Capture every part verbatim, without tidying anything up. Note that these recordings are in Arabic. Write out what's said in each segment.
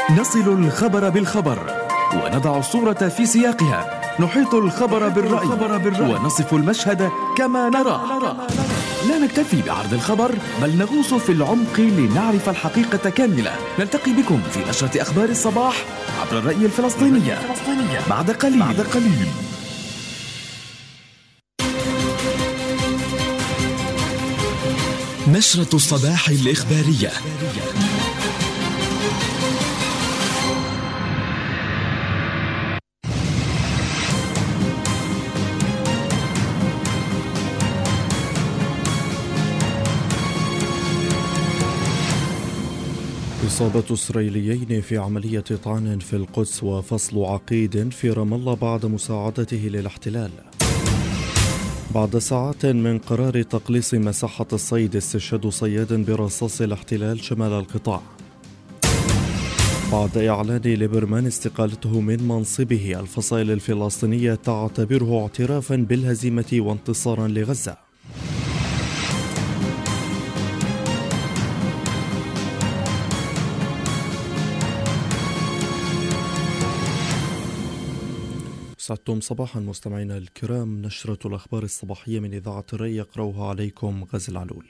نصل الخبر بالخبر ونضع الصورة في سياقها، نحيط الخبر بالرأي ونصف المشهد كما نراه. لا نكتفي بعرض الخبر بل نغوص في العمق لنعرف الحقيقة كاملة. نلتقي بكم في نشرة أخبار الصباح عبر الرأي الفلسطينية بعد قليل, بعد قليل. نشرة الصباح الإخبارية. إصابة إسرائيليين في عملية طعن في القدس وفصل عقيد في رام الله بعد مساعدته للاحتلال. بعد ساعات من قرار تقليص مساحة الصيد، استشهاد صياد برصاص الاحتلال شمال القطاع. بعد إعلان ليبرمان استقالته من منصبه، الفصائل الفلسطينية تعتبره اعترافا بالهزيمة وانتصارا لغزة. سعدتم صباحا مستمعينا الكرام. نشرة الأخبار الصباحية من إذاعة الري يقرأها عليكم غازي العلول.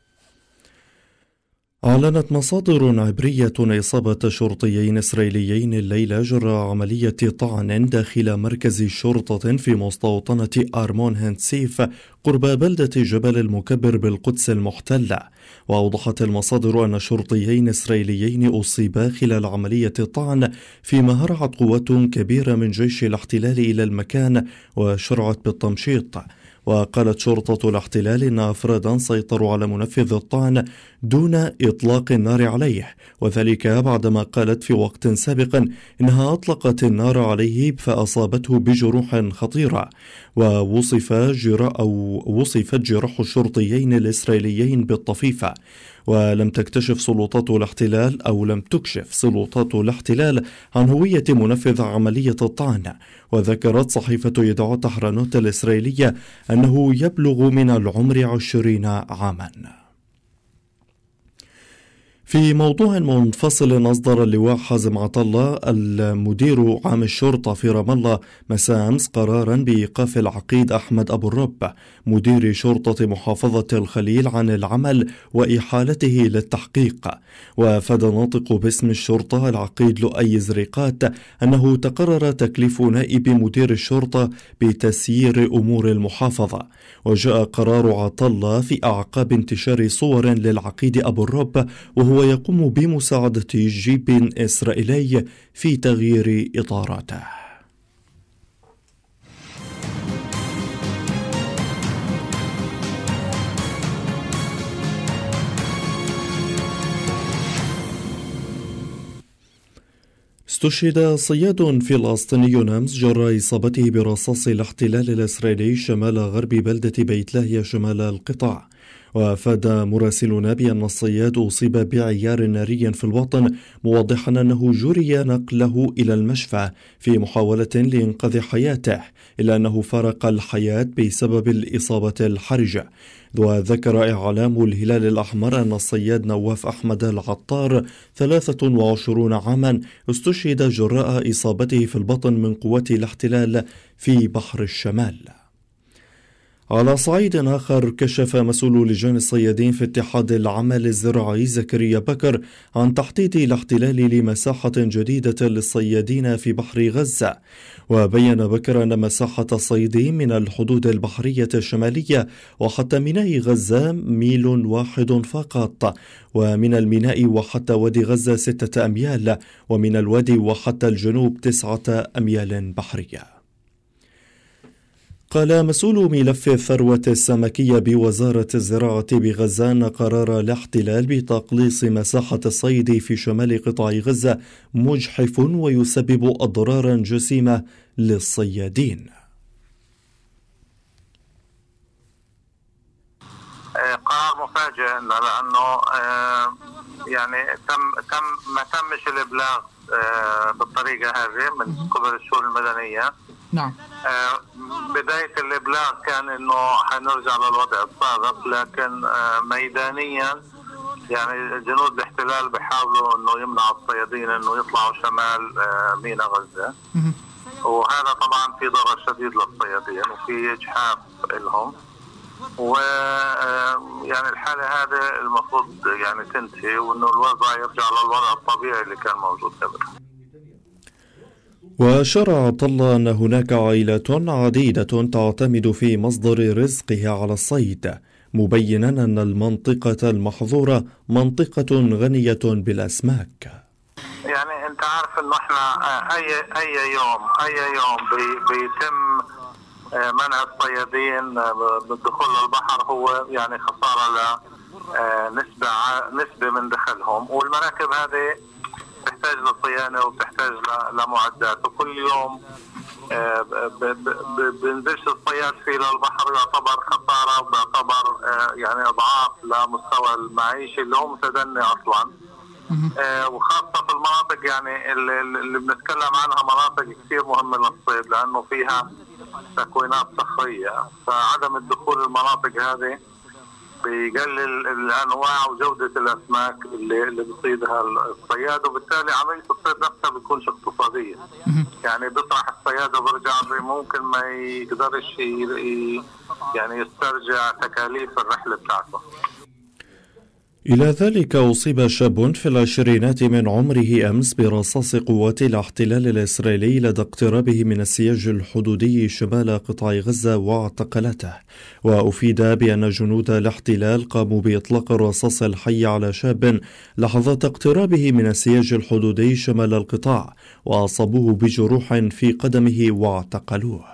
أعلنت مصادر عبرية إصابة شرطيين إسرائيليين الليلة جراء عملية طعن داخل مركز شرطة في مستوطنة أرمون هنتسيف قرب بلدة جبل المكبر بالقدس المحتلة. وأوضحت المصادر أن شرطيين إسرائيليين أصيبا خلال عملية الطعن، فيما هرعت قوات كبيرة من جيش الاحتلال إلى المكان وشرعت بالتمشيط. وقالت شرطة الاحتلال إن أفرادا سيطروا على منفذ الطعن دون إطلاق النار عليه، وذلك بعدما قالت في وقت سابق إنها أطلقت النار عليه فأصابته بجروح خطيرة. ووصف جراح أو وصفت جراح الشرطيين الإسرائيليين بالطفيفة. ولم تكتشف سلطات الاحتلال أو لم تكشف سلطات الاحتلال عن هوية منفذ عملية الطعن. وذكرت صحيفة يدعوت أحرنوت الإسرائيلية أنه يبلغ من العمر عشرين عاما. في موضوع منفصل، أصدر اللواء حازم عطلة المدير عام الشرطة في رام الله مساء أمس قرارا بإيقاف العقيد أحمد أبو الرب مدير شرطة محافظة الخليل عن العمل وإحالته للتحقيق. وأفاد ناطق باسم الشرطة العقيد لؤي زريقات أنه تقرر تكليف نائب مدير الشرطة بتسيير أمور المحافظة. وجاء قرار عطلة في أعقاب انتشار صور للعقيد أبو الرب وهو يقوم بمساعدة جيب إسرائيلي في تغيير إطاراته. استشهد صياد فلسطيني أمس جراء إصابته برصاص الاحتلال الإسرائيلي شمال غرب بلدة بيت لاهيا شمال القطاع. وأفاد مراسلنا بأن الصياد أصيب بعيار ناري في البطن، موضحا أنه جري نقله إلى المشفى في محاولة لإنقاذ حياته، إلا أنه فارق الحياة بسبب الإصابة الحرجة. وذكر إعلام الهلال الأحمر أن الصياد نواف أحمد العطار ثلاثة وعشرين عاما استشهد جراء إصابته في البطن من قوات الاحتلال في بحر الشمال. على صعيد آخر، كشف مسؤول لجان الصيادين في اتحاد العمل الزراعي زكريا بكر عن تحديد الاحتلال لمساحة جديدة للصيادين في بحر غزة. وبين بكر أن مساحة الصيد من الحدود البحرية الشمالية وحتى ميناء غزة ميل واحد فقط، ومن الميناء وحتى وادي غزة ستة أميال، ومن الوادي وحتى الجنوب تسعة أميال بحرية. قال مسؤول ملف الثروة السمكية بوزارة الزراعة بغزة أن قرار الاحتلال بتقليص مساحة الصيد في شمال قطاع غزة مجحف ويسبب أضرارا جسيمة للصيادين. قرار مفاجئ لأنه يعني تم تم ما تمش الإبلاغ بالطريقة هذه من قبل الشؤون المدنية. نعم. آه بداية الإبلاغ كان إنه حنرجع للوضع السابق، لكن آه ميدانيا يعني جنود الاحتلال بيحاولوا انه يمنعوا الصيادين انه يطلعوا شمال ميناء غزة، وهذا طبعا في ضرر شديد للصيادين وفي اجحاف لهم، ويعني الحالة هذه المفروض يعني تنتهي وانه الوضع يرجع للوضع الطبيعي اللي كان موجود قبل. وأشار عبد الله أن هناك عائلات عديدة تعتمد في مصدر رزقها على الصيد، مبينا أن المنطقة المحظورة منطقة غنية بالأسماك. يعني أنت عارف أنه إحنا أي أي يوم أي يوم بي بيتم منع الصيادين بالدخول للبحر، هو يعني خسارة لنسبة نسبة من دخلهم، والمراكب هذه بتحتاج لصيانة وبتحتاج لمعدات، وكل يوم بنزلش الصياد فيه للبحر يعتبر خسارة وبيعتبر يعني اضعاف لمستوى المعيشي اللي هو متدني اصلا، وخاصة في المناطق يعني اللي بنتكلم عنها مناطق كثير مهمة للصيد لانه فيها تكوينات صخرية، فعدم الدخول المناطق هذه بيقلل الانواع وجودة الاسماك اللي اللي بيصيدها الصياد، وبالتالي عملية الصيد نفسها بتكونش اقتصادية. يعني بيطرح الصياد وبرجع ممكن ما يقدرش يعني يسترجع تكاليف الرحلة بتاعته. إلى ذلك أصيب شاب في العشرينات من عمره أمس برصاص قوات الاحتلال الإسرائيلي لدى اقترابه من السياج الحدودي شمال قطاع غزة واعتقلته. وأفيد بأن جنود الاحتلال قاموا بإطلاق الرصاص الحي على شاب لحظات اقترابه من السياج الحدودي شمال القطاع، وأصابوه بجروح في قدمه واعتقلوه.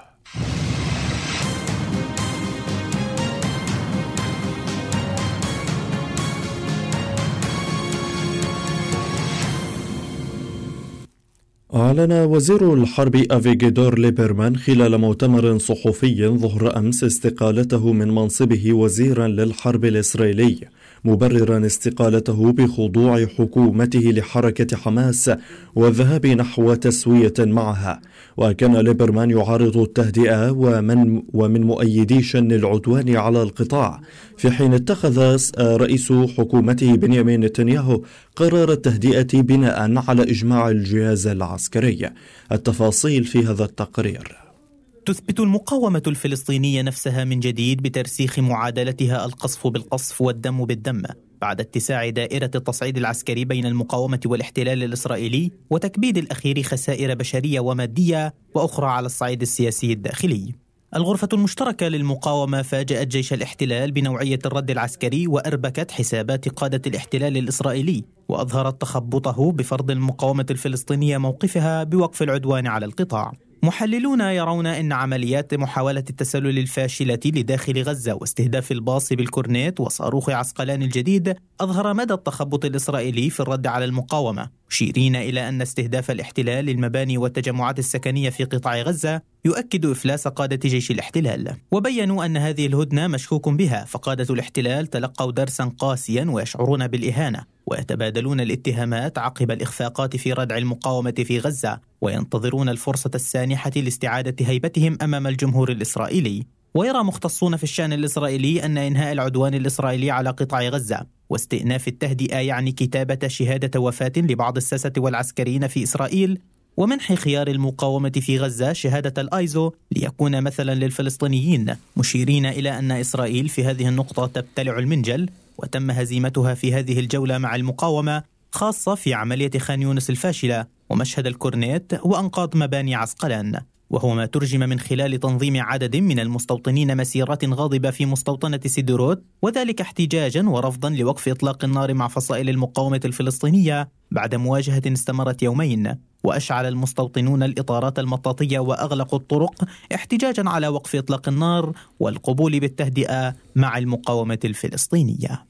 أعلن وزير الحرب أفيغيدور ليبرمان خلال مؤتمر صحفي ظهر أمس استقالته من منصبه وزيرا للحرب الإسرائيلي، مبررا استقالته بخضوع حكومته لحركة حماس والذهاب نحو تسوية معها. وكان ليبرمان يعارض التهدئة ومن, ومن مؤيدي شن العدوان على القطاع، في حين اتخذ رئيس حكومته بنيامين نتنياهو قرار التهدئة بناء على إجماع الجهاز العسكري. التفاصيل في هذا التقرير. تثبت المقاومة الفلسطينية نفسها من جديد بترسيخ معادلتها القصف بالقصف والدم بالدم بعد اتساع دائرة التصعيد العسكري بين المقاومة والاحتلال الإسرائيلي وتكبيد الأخير خسائر بشرية ومادية وأخرى على الصعيد السياسي الداخلي. الغرفة المشتركة للمقاومة فاجأت جيش الاحتلال بنوعية الرد العسكري وأربكت حسابات قادة الاحتلال الإسرائيلي، وأظهرت تخبطه بفرض المقاومة الفلسطينية موقفها بوقف العدوان على القطاع. محللون يرون أن عمليات محاولة التسلل الفاشلة لداخل غزة واستهداف الباص بالكورنيت وصاروخ عسقلان الجديد أظهر مدى التخبط الإسرائيلي في الرد على المقاومة، مشيرين إلى أن استهداف الاحتلال للمباني والتجمعات السكنية في قطاع غزة يؤكد إفلاس قادة جيش الاحتلال. وبيّنوا أن هذه الهدنة مشكوك بها، فقادة الاحتلال تلقوا درسا قاسيا ويشعرون بالإهانة، ويتبادلون الاتهامات عقب الإخفاقات في ردع المقاومة في غزة، وينتظرون الفرصة السانحة لاستعادة هيبتهم أمام الجمهور الإسرائيلي. ويرى مختصون في الشأن الإسرائيلي أن إنهاء العدوان الإسرائيلي على قطاع غزة واستئناف التهدئة يعني كتابة شهادة وفاة لبعض الساسة والعسكريين في إسرائيل، ومنح خيار المقاومة في غزة شهادة الآيزو ليكون مثلا للفلسطينيين، مشيرين إلى أن إسرائيل في هذه النقطة تبتلع المنجل، وتم هزيمتها في هذه الجولة مع المقاومة، خاصة في عملية خان يونس الفاشلة ومشهد الكورنيت وأنقاض مباني عسقلان. وهو ما ترجم من خلال تنظيم عدد من المستوطنين مسيرات غاضبة في مستوطنة سيدروت، وذلك احتجاجا ورفضا لوقف إطلاق النار مع فصائل المقاومة الفلسطينية بعد مواجهة استمرت يومين. وأشعل المستوطنون الإطارات المطاطية وأغلقوا الطرق احتجاجا على وقف إطلاق النار والقبول بالتهدئة مع المقاومة الفلسطينية.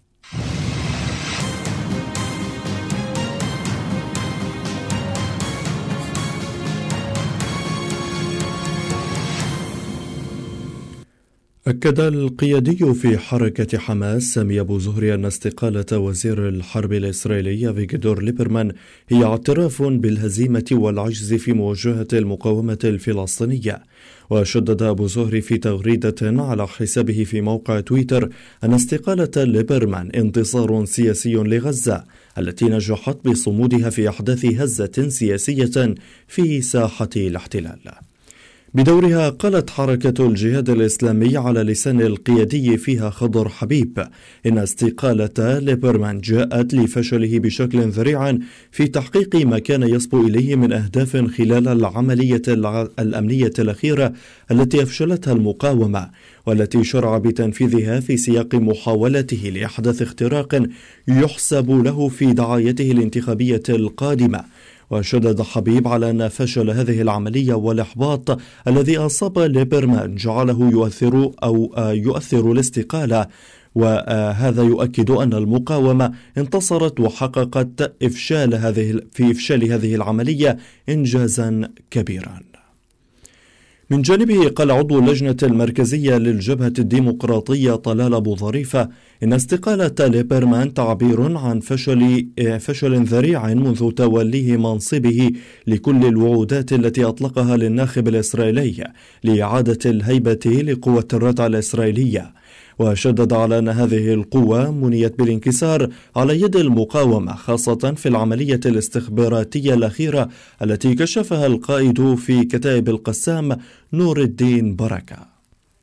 أكد القيادي في حركة حماس سامي أبو زهري أن استقالة وزير الحرب الإسرائيلي أفيغدور ليبرمان هي اعتراف بالهزيمة والعجز في مواجهة المقاومة الفلسطينية. وشدد أبو زهري في تغريدة على حسابه في موقع تويتر أن استقالة ليبرمان انتصار سياسي لغزة التي نجحت بصمودها في أحداث هزة سياسية في ساحة الاحتلال. بدورها قالت حركة الجهاد الإسلامي على لسان القيادي فيها خضر حبيب إن استقالة ليبرمان جاءت لفشله بشكل ذريع في تحقيق ما كان يصبو إليه من أهداف خلال العملية الأمنية الأخيرة التي أفشلتها المقاومة، والتي شرع بتنفيذها في سياق محاولته لإحداث اختراق يحسب له في دعايته الانتخابية القادمة. وشدد حبيب على أن فشل هذه العملية والإحباط الذي أصاب ليبرمان جعله يؤثر أو يؤثر الاستقالة، وهذا يؤكد أن المقاومة انتصرت وحققت إفشال هذه في إفشال هذه العملية إنجازا كبيرا. من جانبه قال عضو اللجنة المركزية للجبهة الديمقراطية طلال أبو ظريفة إن استقالة ليبرمان تعبير عن فشل فشل ذريع منذ توليه منصبه لكل الوعودات التي أطلقها للناخب الإسرائيلي لإعادة الهيبة لقوة الردع الإسرائيلية. وشدد على أن هذه القوة منيت بالانكسار على يد المقاومة، خاصة في العملية الاستخباراتية الأخيرة التي كشفها القائد في كتائب القسام نور الدين بركة.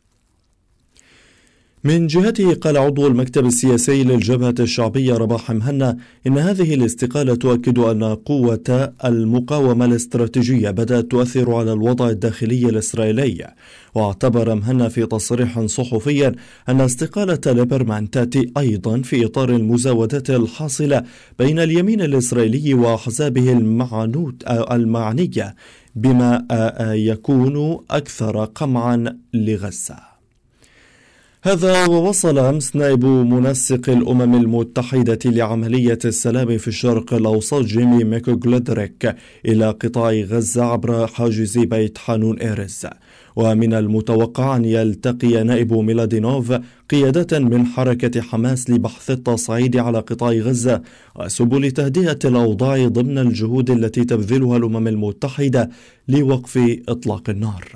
من جهته قال عضو المكتب السياسي للجبهة الشعبية رباح مهنا إن هذه الاستقالة تؤكد أن قوة المقاومة الاستراتيجية بدأت تؤثر على الوضع الداخلي الإسرائيلي. واعتبر مهنا في تصريح صحفي أن استقالة ليبرمان تأتي أيضا في إطار المزاودات الحاصلة بين اليمين الإسرائيلي وأحزابه المعنية بما يكون أكثر قمعا لغزة. هذا ووصل أمس نائب منسق الأمم المتحدة لعملية السلام في الشرق الأوسط جيمي ميكوغلودريك إلى قطاع غزة عبر حاجز بيت حانون إيرز. ومن المتوقع أن يلتقي نائب ميلادينوف قيادة من حركة حماس لبحث التصعيد على قطاع غزة وسبل تهدئة الأوضاع ضمن الجهود التي تبذلها الأمم المتحدة لوقف إطلاق النار.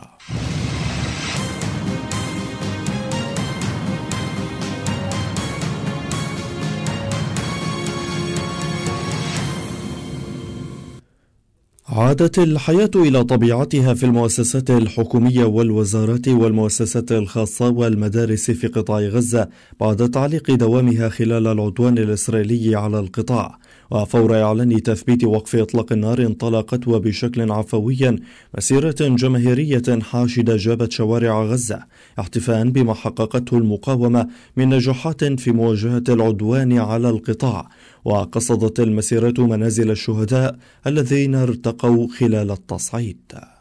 عادت الحياة إلى طبيعتها في المؤسسات الحكومية والوزارات والمؤسسات الخاصة والمدارس في قطاع غزة بعد تعليق دوامها خلال العدوان الإسرائيلي على القطاع. وفور إعلان تثبيت وقف إطلاق النار انطلقت وبشكل عفوي مسيرة جماهيرية حاشدة جابت شوارع غزة احتفاء بما حققته المقاومة من نجاحات في مواجهة العدوان على القطاع. وقصدت المسيرة منازل الشهداء الذين ارتقوا خلال التصعيد.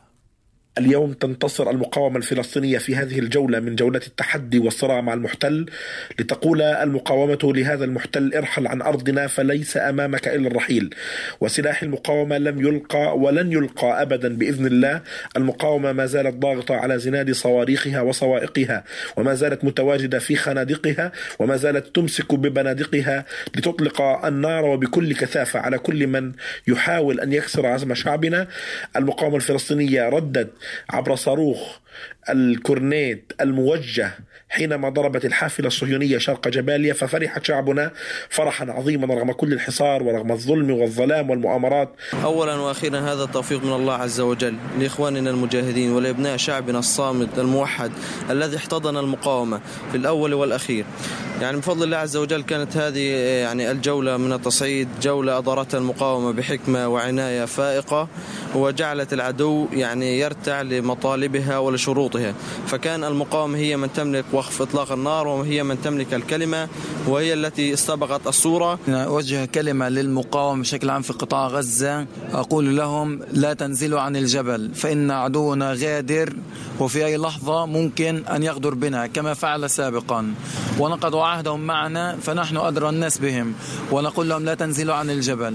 اليوم تنتصر المقاومة الفلسطينية في هذه الجولة من جولة التحدي والصراع مع المحتل، لتقول المقاومة لهذا المحتل ارحل عن أرضنا فليس أمامك إلا الرحيل. وسلاح المقاومة لم يلقى ولن يلقى أبدا بإذن الله. المقاومة ما زالت ضاغطة على زناد صواريخها وصوائقها، وما زالت متواجدة في خنادقها، وما زالت تمسك ببنادقها لتطلق النار وبكل كثافة على كل من يحاول أن يكسر عزم شعبنا. المقاومة الفلسطينية ردت عبر صاروخ الكورنيت الموجه حينما ضربت الحافلة الصهيونية شرق جباليا، ففرح شعبنا فرحا عظيما رغم كل الحصار ورغم الظلم والظلام والمؤامرات. أولا وأخيرا هذا التوفيق من الله عز وجل لإخواننا المجاهدين ولأبناء شعبنا الصامد الموحد الذي احتضن المقاومة في الأول والأخير. يعني بفضل الله عز وجل كانت هذه يعني الجولة من التصعيد جولة أدارتها المقاومة بحكمة وعناية فائقة، وجعلت العدو يعني يرتع لمطالبها ولشروطها. فكان المقاومة هي من تملك وقف إطلاق النار، وهي من تملك الكلمة، وهي التي استبقت الصورة. أوجه كلمة للمقاومة بشكل عام في قطاع غزة، أقول لهم لا تنزلوا عن الجبل فإن عدونا غادر، وفي أي لحظة ممكن أن يغدر بنا كما فعل سابقا، ونقضوا عهدهم معنا فنحن أدرى الناس بهم، ونقول لهم لا تنزلوا عن الجبل.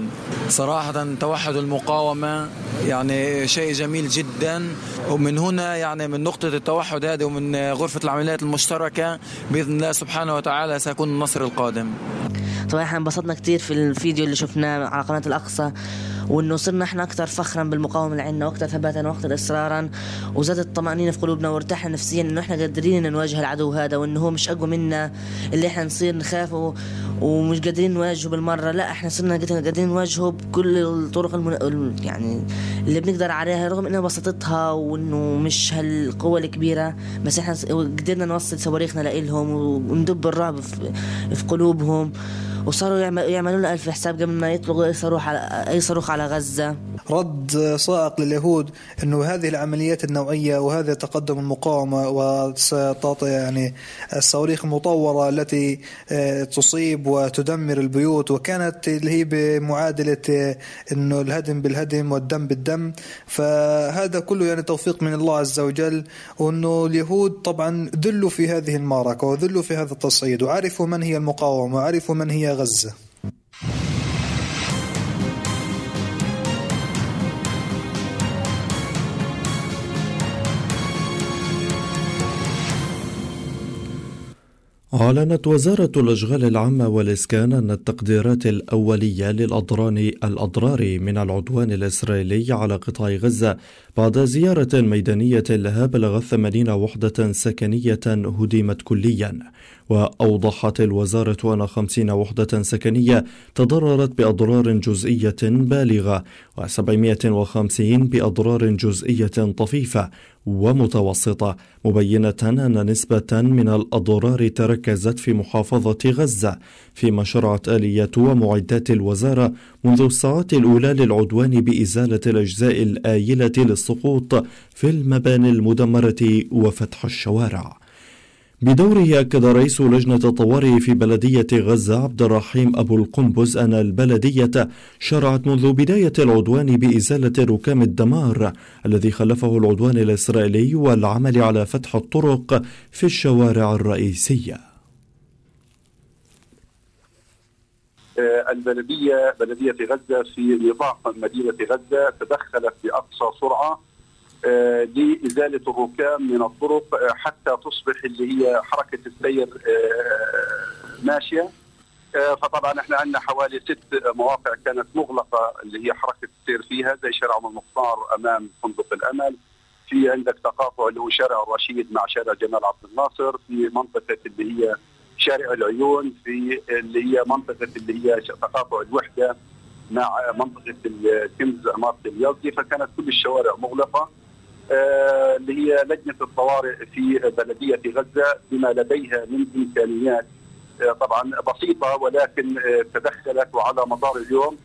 صراحة توحد المقاومة يعني شيء جميل جدا، ومن هنا يعني من نقطة التوحد هذه ومن غرفة العمليات المشتركة بإذن الله سبحانه وتعالى سيكون النصر القادم. طبعا احنا انبسطنا كتير في الفيديو اللي شفناه على قناة الأقصى، وإنه صرنا احنا أكثر فخرا بالمقاومة اللي عندنا وأكثر ثباتا وأكثر إصرارا، وزادت الطمأنينة في قلوبنا وارتحنا نفسيا إنه احنا قادرين نواجه العدو هذا، وإنه هو مش أقوى منا اللي احنا نصير نخافه ومش قادرين نواجهه بالمرة. لا، احنا صرنا قادرين نواجهه بكل الطرق المن... يعني اللي بنقدر عليها، رغم إنها بساطتها وإنه مش هالقوة الكبيرة، بس احنا قدرنا نوصل صواريخنا لإلهم وندب الرعب في... في قلوبهم، وصاروا يعملوا لنا ألف حساب قبل ما يطلقوا أي صاروخ على أي صاروخ على غزة. رد صائق لليهود إنه هذه العمليات النوعية وهذا تقدم المقاومة وستعطي يعني الصواريخ المطورة التي تصيب وتدمر البيوت، وكانت اللي هي بمعادلة إنه الهدم بالهدم والدم بالدم. فهذا كله يعني توفيق من الله عز وجل، وإنه اليهود طبعا ذلوا في هذه المعركة وذلوا في هذا التصعيد، وعرفوا من هي المقاومة وعرفوا من هي غزة. أعلنت وزارة الأشغال العامة والإسكان أن التقديرات الأولية للأضرار الأضرار من العدوان الإسرائيلي على قطاع غزة بعد زيارة ميدانية لها بلغت ثمانين وحدة سكنية هدمت كليا. وأوضحت الوزارة أن خمسين وحدة سكنية تضررت بأضرار جزئية بالغة وسبعمائة وخمسين بأضرار جزئية طفيفة ومتوسطة، مبينة أن نسبة من الأضرار تركزت في محافظة غزة، فيما شرعت آليات ومعدات الوزارة منذ الساعات الأولى للعدوان بإزالة الأجزاء الآيلة للسقوط في المباني المدمرة وفتح الشوارع. بدوره أكد رئيس لجنة الطوارئ في بلدية غزة عبد الرحيم أبو القنبز أن البلدية شرعت منذ بداية العدوان بإزالة ركام الدمار الذي خلفه العدوان الإسرائيلي والعمل على فتح الطرق في الشوارع الرئيسية. البلدية بلدية غزة في نظام مدينة غزة تدخلت بأقصى سرعة لإزالة الركام من الطرق حتى تصبح اللي هي حركة السير ماشية. فطبعا احنا عندنا حوالي ست مواقع كانت مغلقة اللي هي حركة السير فيها، زي شارع أم المختار أمام فندق الأمل، في عندك تقاطع اللي هو شارع الرشيد مع شارع جمال عبد الناصر، في منطقة اللي هي شارع العيون، في اللي هي منطقة اللي هي تقاطع الوحدة مع منطقة الكنز عمارة اليازدي. فكانت كل الشوارع مغلقة. آه اللي هي لجنة الطوارئ في بلدية غزة بما لديها من إمكانيات آه طبعا بسيطة، ولكن آه تدخلت وعلى مدار اليوم.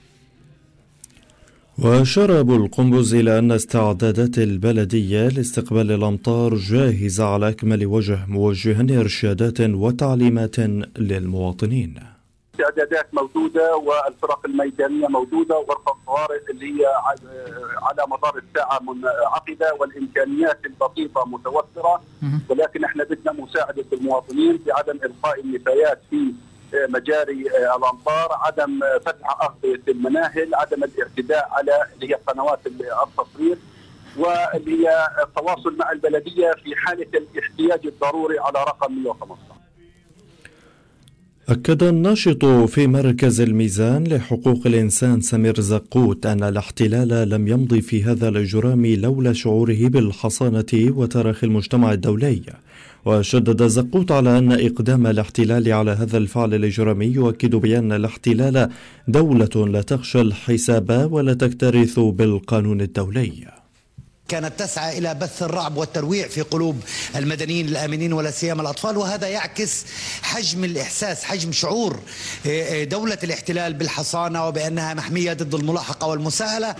وأشار أبو القنبز إلى أن استعدادات البلدية لاستقبال الأمطار جاهزة على أكمل وجه، موجها إرشادات وتعليمات للمواطنين. الاستعدادات موجودة والفرق الميدانية موجودة وغرفة الطوارئ اللي هي على مدار الساعة منعقدة والإمكانيات البسيطة متوفرة، ولكن احنا بدنا مساعدة المواطنين في عدم إلقاء النفايات في مجاري الأمطار، عدم فتح أغطية المناهل، عدم الاعتداء على اللي هي قنوات التصوير، واللي هي التواصل مع البلدية في حالة الاحتياج الضروري على رقم مئة وخمسة عشر. أكد الناشط في مركز الميزان لحقوق الإنسان سمير زقوت أن الاحتلال لم يمضي في هذا الإجرام لولا شعوره بالحصانة وتراخي المجتمع الدولي. وشدد زقوت على أن إقدام الاحتلال على هذا الفعل الإجرامي يؤكد بأن الاحتلال دولة لا تخشى الحساب ولا تكترث بالقانون الدولي. كانت تسعى إلى بث الرعب والترويع في قلوب المدنيين الآمنين ولا سيما الأطفال، وهذا يعكس حجم الإحساس، حجم شعور دولة الاحتلال بالحصانة وبأنها محمية ضد الملاحقة والمساءلة.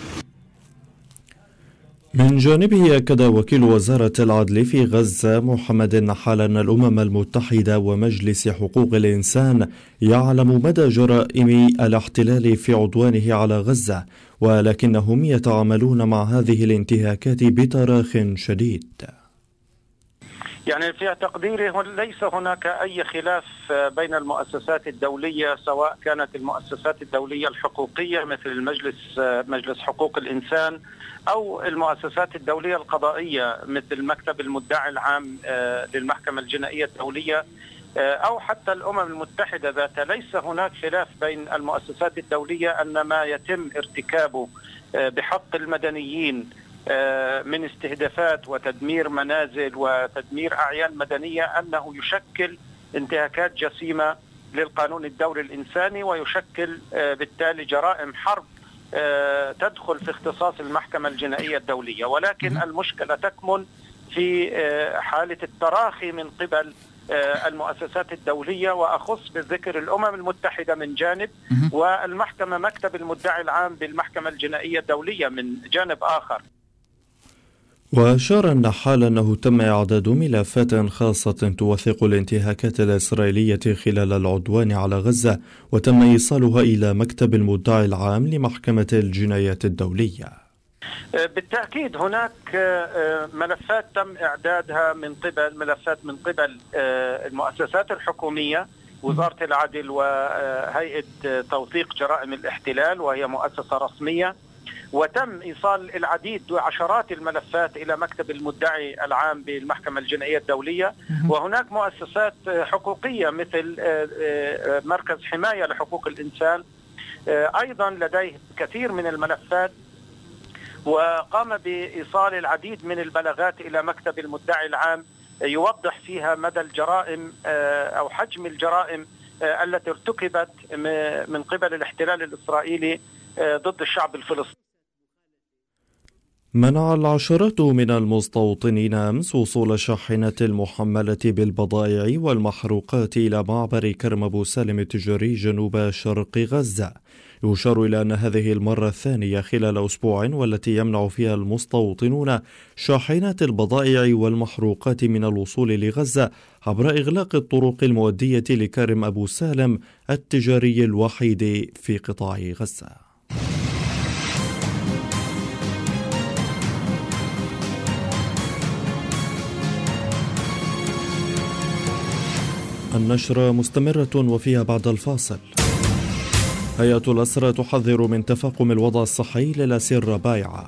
من جانبه أكد وكيل وزارة العدل في غزة محمد النحال أن الأمم المتحدة ومجلس حقوق الإنسان يعلم مدى جرائم الاحتلال في عدوانه على غزة، ولكنهم يتعاملون مع هذه الانتهاكات بتراخ شديد. يعني في تقديري ليس هناك أي خلاف بين المؤسسات الدولية، سواء كانت المؤسسات الدولية الحقوقية مثل المجلس مجلس حقوق الإنسان، أو المؤسسات الدولية القضائية مثل مكتب المدعي العام للمحكمة الجنائية الدولية، أو حتى الأمم المتحدة ذاتها. ليس هناك خلاف بين المؤسسات الدولية أن ما يتم ارتكابه بحق المدنيين من استهدافات وتدمير منازل وتدمير أعيان مدنية أنه يشكل انتهاكات جسيمة للقانون الدولي الإنساني، ويشكل بالتالي جرائم حرب تدخل في اختصاص المحكمة الجنائية الدولية. ولكن المشكلة تكمن في حالة التراخي من قبل المؤسسات الدولية، وأخص بالذكر الأمم المتحدة من جانب، والمحكمة مكتب المدعي العام بالمحكمة الجنائية الدولية من جانب آخر. وأشار النحال أنه تم إعداد ملفات خاصة توثق الانتهاكات الإسرائيلية خلال العدوان على غزة، وتم إيصالها إلى مكتب المدعي العام لمحكمة الجنايات الدولية. بالتأكيد هناك ملفات تم إعدادها من قبل ملفات من قبل المؤسسات الحكومية، وزارة العدل وهيئة توثيق جرائم الاحتلال وهي مؤسسة رسمية، وتم إيصال العديد وعشرات الملفات إلى مكتب المدعي العام بالمحكمة الجنائية الدولية. وهناك مؤسسات حقوقية مثل مركز حماية لحقوق الإنسان أيضا لديه كثير من الملفات، وقام بإيصال العديد من البلاغات إلى مكتب المدعي العام يوضح فيها مدى الجرائم أو حجم الجرائم التي ارتكبت من قبل الاحتلال الإسرائيلي ضد الشعب الفلسطيني. منع العشرات من المستوطنين أمس وصول الشاحنة المحملة بالبضائع والمحروقات إلى معبر كرم أبو سالم التجاري جنوب شرق غزة. يشار إلى أن هذه المرة الثانية خلال أسبوع والتي يمنع فيها المستوطنون شاحنات البضائع والمحروقات من الوصول لغزة عبر إغلاق الطرق المؤدية لكرم أبو سالم التجاري الوحيد في قطاع غزة. النشرة مستمرة وفيها بعد الفاصل. هيئة الأسرى تحذر من تفاقم الوضع الصحي للأسير بايعة.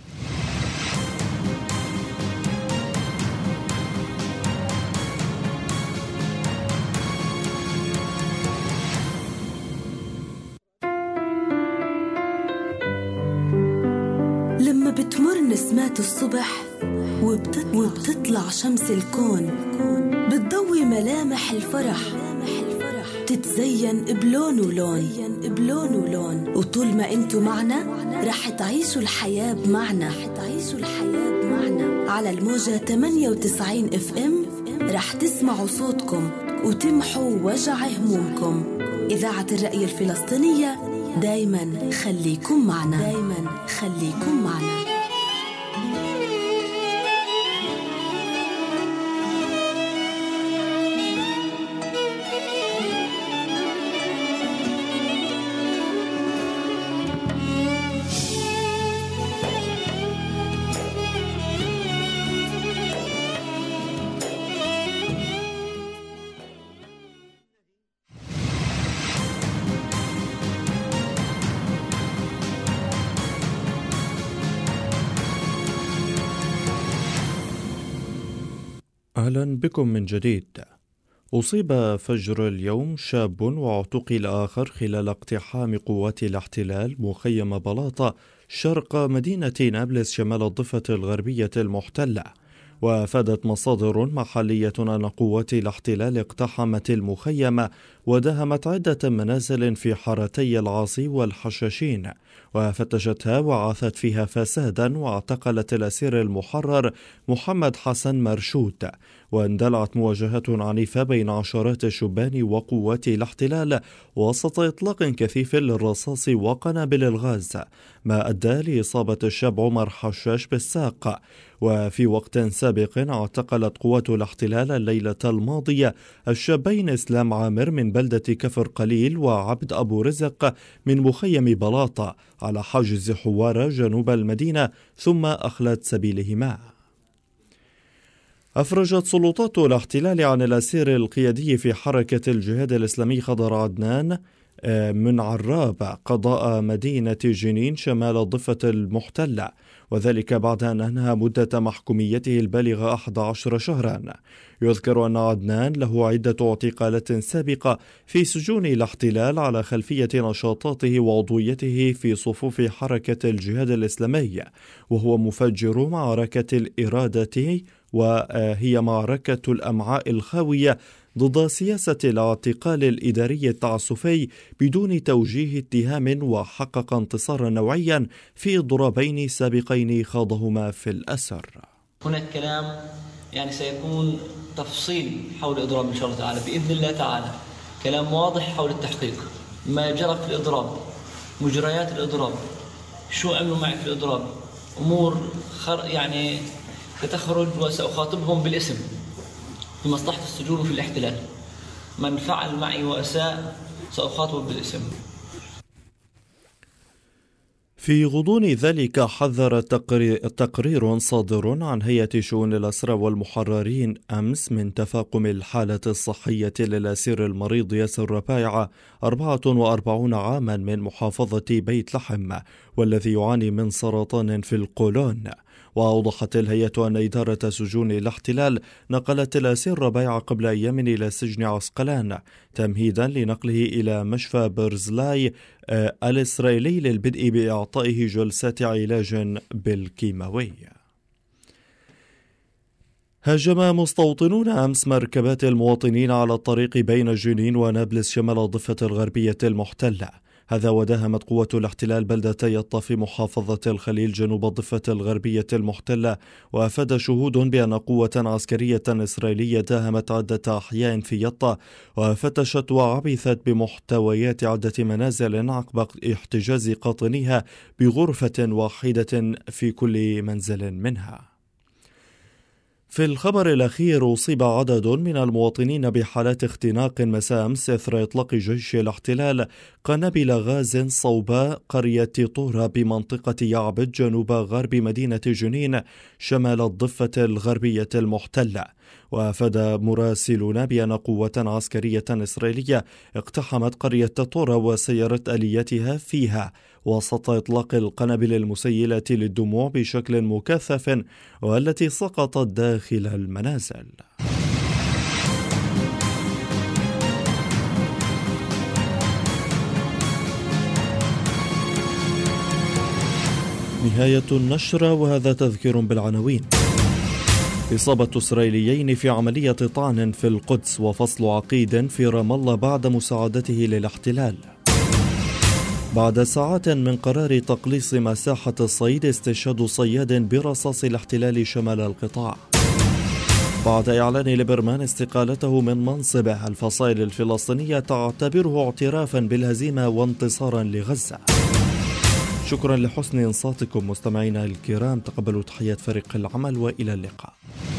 لما بتمر نسمات الصبح وبتطلع, وبتطلع شمس الكون بتضوي ملامح الفرح، تتزين بلون ولون بلون ولون وطول ما انتو معنا رح تعيشوا الحياة بمعنى على الموجة ثمانية وتسعين اف ام. رح تسمعوا صوتكم وتمحوا وجع همومكم. إذاعة الرأي الفلسطينية، دايما خليكم معنا دايما خليكم معنا. أهلا بكم من جديد. أصيب فجر اليوم شاب واعتقل آخر خلال اقتحام قوات الاحتلال مخيم بلاطة شرق مدينة نابلس شمال الضفة الغربية المحتلة. وافادت مصادر محلية أن قوات الاحتلال اقتحمت المخيم ودهمت عدة منازل في حارتي العاصي والحشاشين، وفتشتها وعاثت فيها فسادا، واعتقلت الأسير المحرر محمد حسن مرشود. واندلعت مواجهات عنيفة بين عشرات الشبان وقوات الاحتلال وسط إطلاق كثيف للرصاص وقنابل الغاز، ما أدى لإصابة الشاب عمر حشاش بالساق. وفي وقت سابق اعتقلت قوات الاحتلال الليلة الماضية الشابين إسلام عامر من بلدة كفر قليل وعبد أبو رزق من مخيم بلاطة على حاجز حوارة جنوب المدينة، ثم أخلت سبيلهما. أفرجت سلطات الاحتلال عن الأسير القيادي في حركة الجهاد الإسلامي خضر عدنان من عراب قضاء مدينة جنين شمال الضفة المحتلة، وذلك بعد أن أنهى مدة محكوميته البالغة أحد عشر شهرا. يذكر أن عدنان له عدة اعتقالات سابقة في سجون الاحتلال على خلفية نشاطاته وعضويته في صفوف حركة الجهاد الإسلامي، وهو مفجر معركة الإرادة، وهي معركة الأمعاء الخاوية ضد سياسة الاعتقال الإداري التعسفي بدون توجيه اتهام، وحقق انتصارا نوعيا في ضربين سابقين خاضهما في الأسر. هناك كلام يعني سيكون تفصيل حول الإضراب إن شاء الله تعالى بإذن الله تعالى، كلام واضح حول التحقيق، ما جرى في الإضراب، مجريات الإضراب، شو عملوا معي في الإضراب، أمور خر يعني ستخرج وسأخاطبهم بالاسم في مصلحة السجون وفي الاحتلال. من فعل معي وأساء سأخاطبه بالاسم. في غضون ذلك حذر تقرير صادر عن هيئة شؤون الأسرى والمحررين أمس من تفاقم الحالة الصحية للأسير المريض ياسر ربايعة أربعة وأربعين عاما من محافظة بيت لحم، والذي يعاني من سرطان في القولون. وأوضحت الهيئة أن إدارة سجون الاحتلال نقلت الأسير ربايعة قبل أيام إلى سجن عسقلان تمهيدا لنقله إلى مشفى برزلاي الإسرائيلي للبدء بإعطائه جلسات علاج بالكيماوي. هاجم مستوطنون أمس مركبات المواطنين على الطريق بين جنين ونابلس شمال الضفة الغربية المحتلة. هذا وداهمت قوة الاحتلال بلدتي يطا في محافظة الخليل جنوب الضفة الغربية المحتلة. وأفاد شهود بأن قوة عسكرية إسرائيلية داهمت عدة أحياء في يطا وفتشت وعبثت بمحتويات عدة منازل عقب احتجاز قاطنيها بغرفة واحدة في كل منزل منها. في الخبر الأخير، أصيب عدد من المواطنين بحالات اختناق مساء أمس إثر إطلاق جيش الاحتلال قنابل غاز صوب قرية طورة بمنطقة يعبد جنوب غرب مدينة جنين شمال الضفة الغربية المحتلة. وأفاد مراسلون بأن قوة عسكرية إسرائيلية اقتحمت قرية طورة وسيرت آلياتها فيها وسط إطلاق القنابل المسيلة للدموع بشكل مكثف والتي سقطت داخل المنازل. نهاية النشرة، وهذا تذكير بالعناوين. إصابة إسرائيليين في عملية طعن في القدس، وفصل عقيد في رام الله بعد مساعدته للاحتلال. بعد ساعات من قرار تقليص مساحة الصيد، استشهاد صياد برصاص الاحتلال شمال القطاع. بعد إعلان ليبرمان استقالته من منصبه، الفصائل الفلسطينية تعتبره اعترافا بالهزيمة وانتصارا لغزة. شكرا لحسن إنصاتكم مستمعينا الكرام، تقبلوا تحيات فريق العمل وإلى اللقاء.